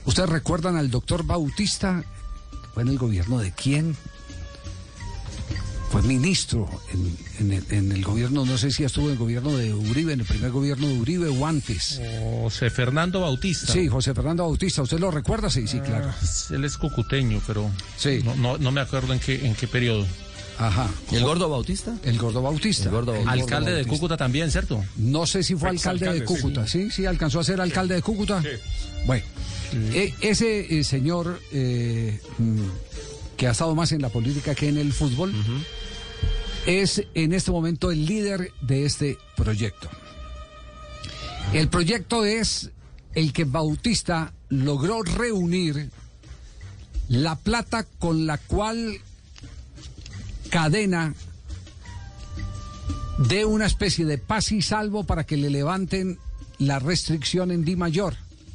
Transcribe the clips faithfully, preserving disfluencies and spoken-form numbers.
¿Ustedes recuerdan al doctor Bautista? ¿Fue en el gobierno de quién? Fue ministro en, en, el, en el gobierno, no sé si estuvo en el gobierno de Uribe, en el primer gobierno de Uribe o antes. José Fernando Bautista. Sí, José Fernando Bautista. ¿Usted lo recuerda? Sí, sí, claro. Ah, él es cucuteño, pero sí. no, no, no me acuerdo en qué, en qué periodo. Ajá. ¿El Gordo Bautista? El Gordo Bautista. El Gordo Bautista. Alcalde de Cúcuta también, ¿cierto? No sé si fue alcalde, alcalde de Cúcuta. Sí, sí, sí alcanzó a ser alcalde de Cúcuta. Sí. Bueno, sí. Eh, ese eh, señor eh, que ha estado más en la política que en el fútbol, uh-huh. es en este momento el líder de este proyecto. El proyecto es el que Bautista logró reunir la plata con la cual Cadena dé una especie de paz y salvo para que le levanten la restricción en Dimayor.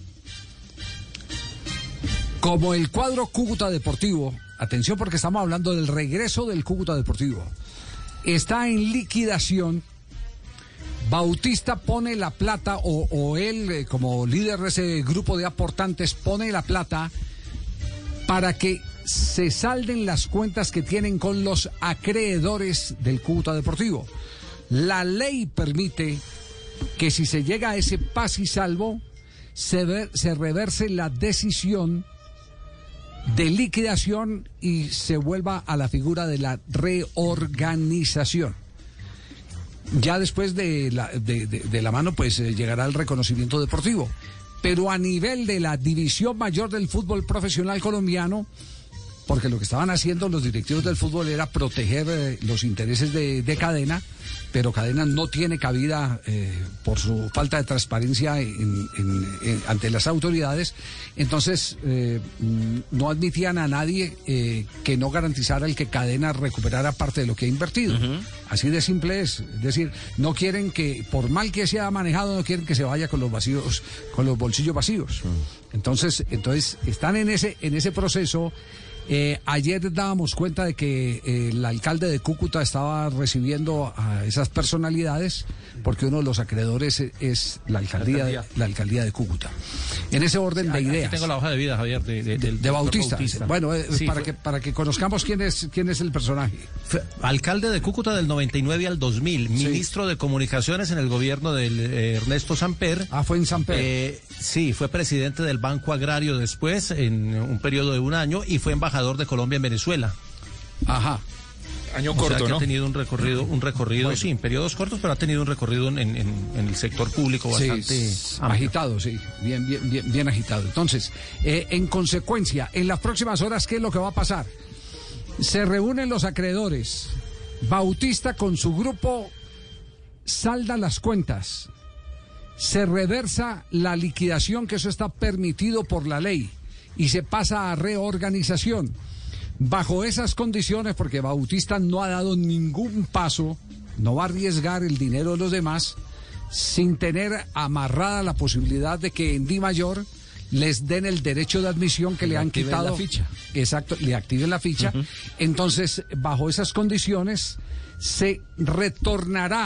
Como el cuadro Cúcuta Deportivo, atención porque estamos hablando del regreso del Cúcuta Deportivo, está en liquidación, Bautista pone la plata, o, o él eh, como líder de ese grupo de aportantes pone la plata para que se salden las cuentas que tienen con los acreedores del Cúcuta Deportivo. La ley permite que si se llega a ese paz y salvo, se, ver, se reverse la decisión de liquidación y se vuelva a la figura de la reorganización. Ya después de la, de, de, de la mano, pues eh, llegará el reconocimiento deportivo. Pero a nivel de la división mayor del fútbol profesional colombiano, porque lo que estaban haciendo los directivos del fútbol era proteger eh, los intereses de, de Cadena, pero Cadena no tiene cabida eh, por su falta de transparencia en, en, en, ante las autoridades. Entonces eh, no admitían a nadie eh, que no garantizara el que Cadena recuperara parte de lo que ha invertido. Uh-huh. Así de simple es. Es decir, no quieren que, por mal que sea manejado, no quieren que se vaya con los vacíos, con los bolsillos vacíos. Uh-huh. Entonces, entonces están en ese, en ese proceso. Eh, ayer dábamos cuenta de que eh, el alcalde de Cúcuta estaba recibiendo a esas personalidades porque uno de los acreedores es, es la alcaldía, la alcaldía. De, la alcaldía de Cúcuta. En ese orden sí, de ideas. Aquí tengo la hoja de vida, Javier, de, de, de, de Bautista. Bautista. Bueno, eh, sí, para fue... que para que conozcamos quién es quién es el personaje. Fue alcalde de Cúcuta del noventa y nueve al dos mil, sí. Ministro de Comunicaciones en el gobierno de eh, Ernesto Samper. Ah, fue en Samper. Eh, sí, fue presidente del Banco Agrario después, en un periodo de un año, y fue embajador de Colombia en Venezuela. Ajá. Año corto, o sea, que ¿no? Ha tenido un recorrido, un recorrido, bueno. sí, en periodos cortos, pero ha tenido un recorrido en, en, en el sector público bastante sí, agitado, sí, bien, bien, bien, bien agitado. Entonces, eh, en consecuencia, en las próximas horas, ¿qué es lo que va a pasar? Se reúnen los acreedores. Bautista con su grupo salda las cuentas. Se reversa la liquidación, que eso está permitido por la ley, y se pasa a reorganización. Bajo esas condiciones, porque Bautista no ha dado ningún paso, no va a arriesgar el dinero de los demás sin tener amarrada la posibilidad de que en Dimayor les den el derecho de admisión que le, le han quitado. La ficha. Exacto, le activen la ficha. Uh-huh. Entonces, bajo esas condiciones, se retornará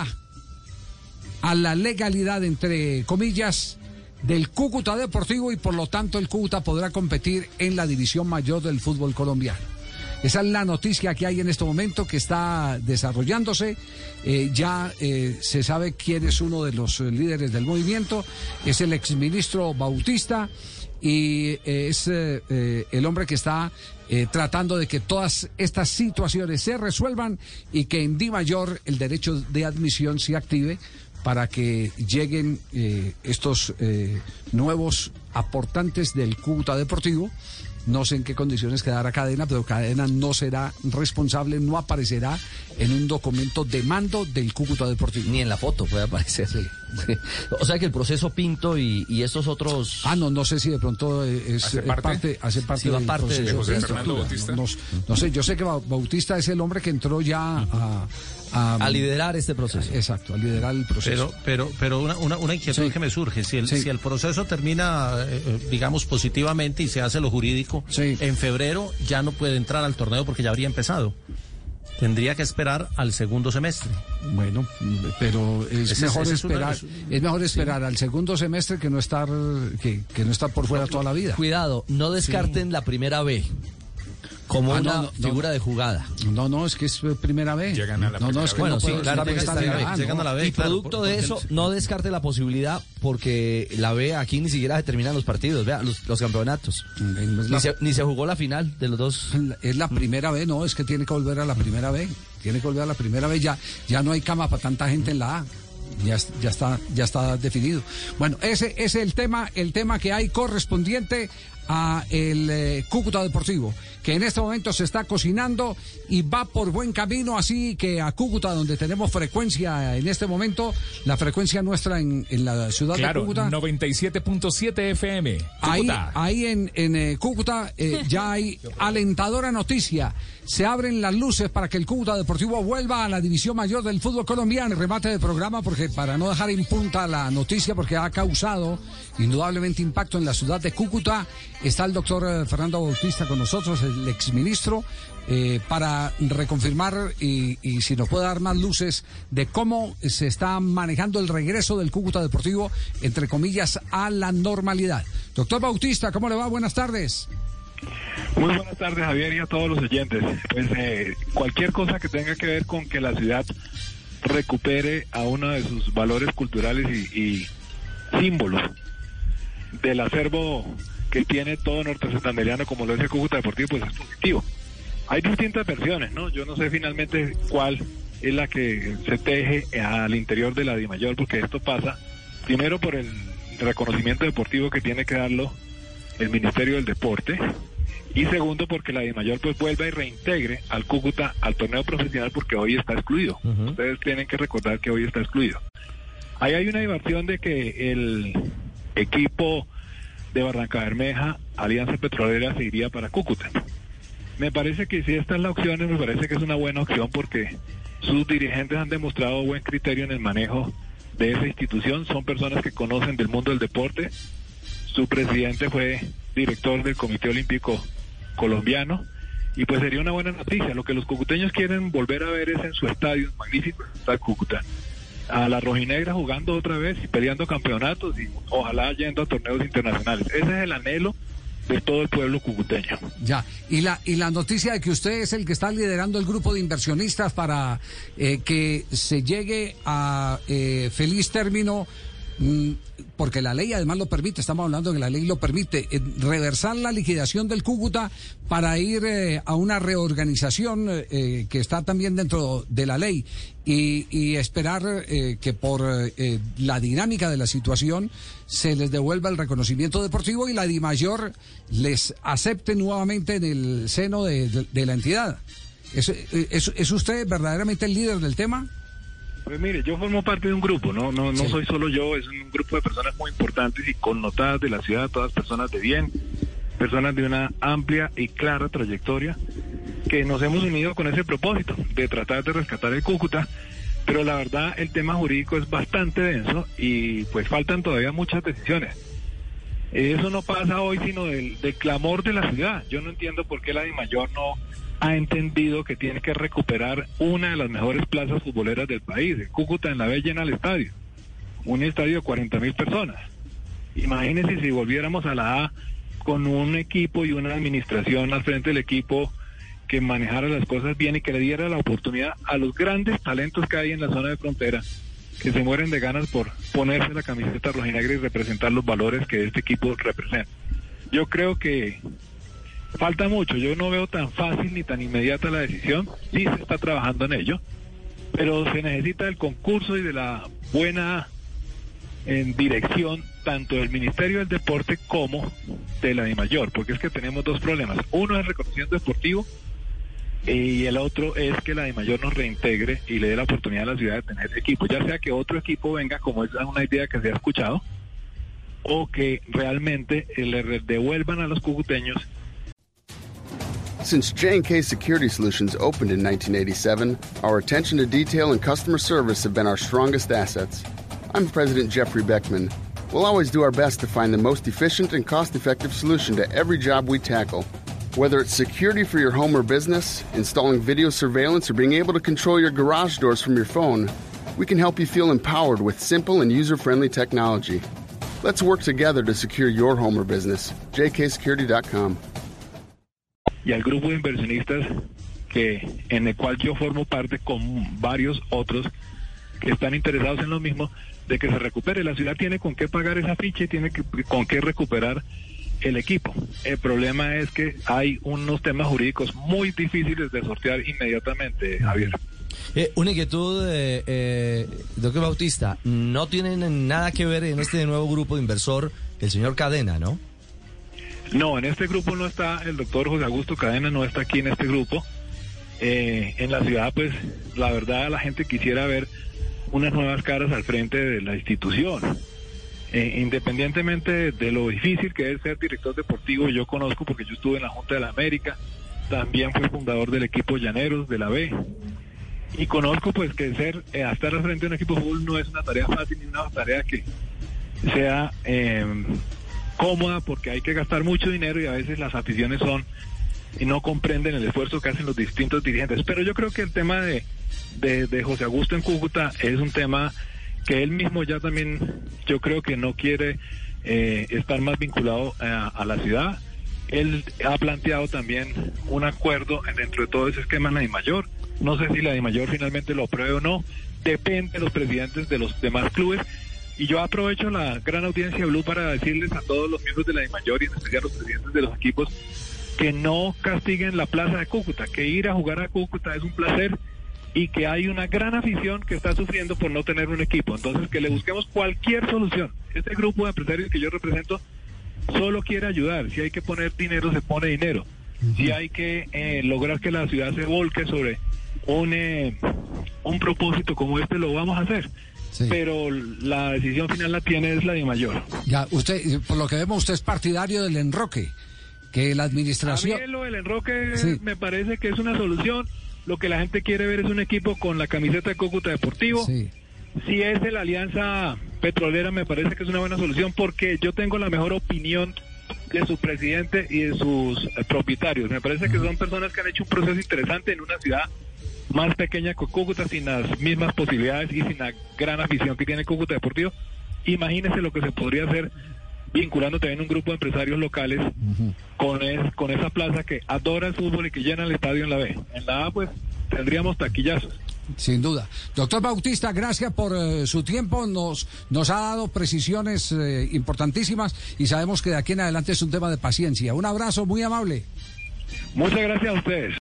a la legalidad, entre comillas, del Cúcuta Deportivo, y por lo tanto el Cúcuta podrá competir en la división mayor del fútbol colombiano. Esa es la noticia que hay en este momento, que está desarrollándose. Eh, ya eh, se sabe quién es uno de los eh, líderes del movimiento. Es el exministro Bautista, y eh, es eh, eh, el hombre que está eh, tratando de que todas estas situaciones se resuelvan y que en Dimayor el derecho de admisión se active para que lleguen eh, estos eh, nuevos aportantes del Cúcuta Deportivo. No sé en qué condiciones quedará Cadena, pero Cadena no será responsable, no aparecerá en un documento de mando del Cúcuta Deportivo. Ni en la foto puede aparecer. Sí. Sí. O sea que el proceso Pinto y, y estos otros... Ah, no, no sé si de pronto es, ¿Hace es parte? parte, hace parte, sí, del parte proceso de José de Fernando Bautista. No, no, no sé, yo sé que Bautista es el hombre que entró ya a... A, a liderar este proceso. Exacto, a liderar el proceso. Pero, pero, pero una, una, una inquietud sí. que me surge, si el, sí. si el proceso termina, eh, digamos, positivamente y se hace lo jurídico, sí. en febrero ya no puede entrar al torneo porque ya habría empezado. tendría que esperar al segundo semestre. Bueno, pero es Ese- mejor ese es esperar, una- es mejor esperar al segundo semestre que no estar que, que no estar por fuera toda la vida. Cuidado, no descarten la primera B como Ah, una no, no, no. figura de jugada. No, no, es que es eh, primera vez. Llegan a la no, no, es que Bueno, no sí, puede- claro, no puede llegan estar a la en B, A, llegan ¿no? a la B. Y claro, producto por- de porque eso, el- no descarte la posibilidad porque la B aquí ni siquiera se terminan los partidos, vea, los, los campeonatos. Es Ni la, se, ni se jugó la final de los dos. es la primera vez, no, es que tiene que volver a la primera vez. Tiene que volver a la primera vez. Ya, ya no hay cama para tanta gente en la A. Ya, es- ya está, ya está definido. Bueno, ese, ese es el tema, el tema que hay correspondiente a el eh, Cúcuta Deportivo, que en este momento se está cocinando y va por buen camino, así que a Cúcuta, donde tenemos frecuencia en este momento, la frecuencia nuestra en, en la ciudad de Claro, Cúcuta. noventa y siete punto siete F M. Ahí, Cúcuta. ahí en, en eh, Cúcuta eh, ya hay alentadora noticia. Se abren las luces para que el Cúcuta Deportivo vuelva a la división mayor del fútbol colombiano. Remate de programa, porque para no dejar en punta la noticia, porque ha causado indudablemente impacto en la ciudad de Cúcuta, está el doctor eh, Fernando Bautista con nosotros, el exministro, eh, para reconfirmar y, y si nos puede dar más luces de cómo se está manejando el regreso del Cúcuta Deportivo, entre comillas, a la normalidad. Doctor Bautista, ¿cómo le va? Buenas tardes. Muy buenas tardes, Javier, y a todos los oyentes. Pues eh, cualquier cosa que tenga que ver con que la ciudad recupere a uno de sus valores culturales y, y símbolos del acervo que tiene todo norte santandereano, como lo es el Cúcuta Deportivo, pues es positivo. Hay distintas versiones, ¿no? Yo no sé finalmente cuál es la que se teje al interior de la DIMAYOR, porque esto pasa primero por el reconocimiento deportivo que tiene que darlo el Ministerio del Deporte, y segundo porque la DIMAYOR pues vuelva y reintegre al Cúcuta al torneo profesional, porque hoy está excluido. Uh-huh. Ustedes tienen que recordar que hoy está excluido. Ahí hay una diversión de que el equipo de Barranca Bermeja, Alianza Petrolera, se iría para Cúcuta. Me parece que si esta es la opción, me parece que es una buena opción, porque sus dirigentes han demostrado buen criterio en el manejo de esa institución. Son personas que conocen del mundo del deporte. Su presidente fue director del Comité Olímpico Colombiano, y pues sería una buena noticia. Lo que los cucuteños quieren volver a ver es en su estadio magnífico, está Cúcuta, a la rojinegra jugando otra vez y peleando campeonatos, y ojalá yendo a torneos internacionales. Ese es el anhelo de todo el pueblo cucuteño. Ya, y la y la noticia de que usted es el que está liderando el grupo de inversionistas para eh, que se llegue a eh, feliz término, mm, porque la ley además lo permite, estamos hablando de que la ley lo permite, eh, reversar la liquidación del Cúcuta para ir eh, a una reorganización eh, que está también dentro de la ley, y, y esperar eh, que por eh, la dinámica de la situación se les devuelva el reconocimiento deportivo y la DIMAYOR les acepte nuevamente en el seno de, de, de la entidad. ¿Es, es, ¿Es usted verdaderamente el líder del tema? Pues mire, yo formo parte de un grupo, no no no Sí. soy solo yo, es un grupo de personas muy importantes y connotadas de la ciudad, todas personas de bien, personas de una amplia y clara trayectoria, que nos hemos unido con ese propósito de tratar de rescatar el Cúcuta, pero la verdad el tema jurídico es bastante denso y pues faltan todavía muchas decisiones. Eso no pasa hoy, sino del, del clamor de la ciudad. Yo no entiendo por qué la DIMAYOR no ha entendido que tiene que recuperar una de las mejores plazas futboleras del país. El Cúcuta en la B llena el estadio, un estadio de cuarenta mil personas. Imagínense si volviéramos a la A con un equipo y una administración al frente del equipo que manejara las cosas bien y que le diera la oportunidad a los grandes talentos que hay en la zona de frontera, que se mueren de ganas por ponerse la camiseta rojinegra y representar los valores que este equipo representa. Yo creo que falta mucho, yo no veo tan fácil ni tan inmediata la decisión, sí se está trabajando en ello, pero se necesita del concurso y de la buena en dirección tanto del Ministerio del Deporte como de la DIMAYOR, porque es que tenemos dos problemas. Uno es el reconocimiento deportivo y el otro es que la DIMAYOR nos reintegre y le dé la oportunidad a la ciudad de tener equipo, ya sea que otro equipo venga, como es una idea que se ha escuchado, o que realmente le devuelvan a los cucuteños. Since J and K Security Solutions opened in nineteen eighty-seven, our attention to detail and customer service have been our strongest assets. I'm President Jeffrey Beckman. We'll always do our best to find the most efficient and cost-effective solution to every job we tackle. Whether it's security for your home or business, installing video surveillance, or being able to control your garage doors from your phone, we can help you feel empowered with simple and user-friendly technology. Let's work together to secure your home or business. J K security dot com. Y al grupo de inversionistas que en el cual yo formo parte con varios otros que están interesados en lo mismo, de que se recupere. La ciudad tiene con qué pagar esa ficha y tiene que, con qué recuperar el equipo. El problema es que hay unos temas jurídicos muy difíciles de sortear inmediatamente, Javier. Eh, una inquietud, eh, eh, doctor Bautista, no tienen nada que ver en este nuevo grupo de inversor el señor Cadena, ¿no? No, en este grupo no está el doctor José Augusto Cadena, no está aquí en este grupo. Eh, en la ciudad, pues, la verdad, la gente quisiera ver unas nuevas caras al frente de la institución. Eh, independientemente de, de lo difícil que es ser director deportivo, yo conozco porque yo estuve en la Junta de la América, también fui fundador del equipo Llaneros de la B, y conozco pues que ser eh, estar al frente de un equipo de fútbol no es una tarea fácil ni una tarea que sea eh, cómoda, porque hay que gastar mucho dinero y a veces las aficiones son y no comprenden el esfuerzo que hacen los distintos dirigentes. Pero yo creo que el tema de, de, de José Augusto en Cúcuta es un tema que él mismo ya también, yo creo que no quiere eh, estar más vinculado a, a la ciudad. Él ha planteado también un acuerdo dentro de todo ese esquema en la DIMAYOR. No sé si la DIMAYOR finalmente lo apruebe o no, depende de los presidentes de los demás clubes. Y yo aprovecho la gran audiencia de Blue para decirles a todos los miembros de la DIMAYOR y en especial a los presidentes de los equipos que no castiguen la plaza de Cúcuta, que ir a jugar a Cúcuta es un placer y que hay una gran afición que está sufriendo por no tener un equipo. Entonces, que le busquemos cualquier solución. Este grupo de empresarios que yo represento solo quiere ayudar. Si hay que poner dinero, se pone dinero. Si hay que eh, lograr que la ciudad se volque sobre un, eh, un propósito como este, lo vamos a hacer. Sí. Pero la decisión final la tiene es la DIMAYOR. Ya, usted, por lo que vemos, usted es partidario del enroque, que la administración... A mí lo del enroque sí. me parece que es una solución. Lo que la gente quiere ver es un equipo con la camiseta de Cúcuta Deportivo. Sí. Si es de la Alianza Petrolera, me parece que es una buena solución, porque yo tengo la mejor opinión de su presidente y de sus eh, propietarios. Me parece que son personas que han hecho un proceso interesante en una ciudad más pequeña que Cúcuta, sin las mismas posibilidades y sin la gran afición que tiene Cúcuta Deportivo. Imagínese lo que se podría hacer vinculando también un grupo de empresarios locales uh-huh. con, es, con esa plaza que adora el fútbol y que llena el estadio en la B. En la A, pues, tendríamos taquillazos. Sin duda. Doctor Bautista, gracias por eh, su tiempo. Nos, nos ha dado precisiones eh, importantísimas y sabemos que de aquí en adelante es un tema de paciencia. Un abrazo muy amable. Muchas gracias a ustedes.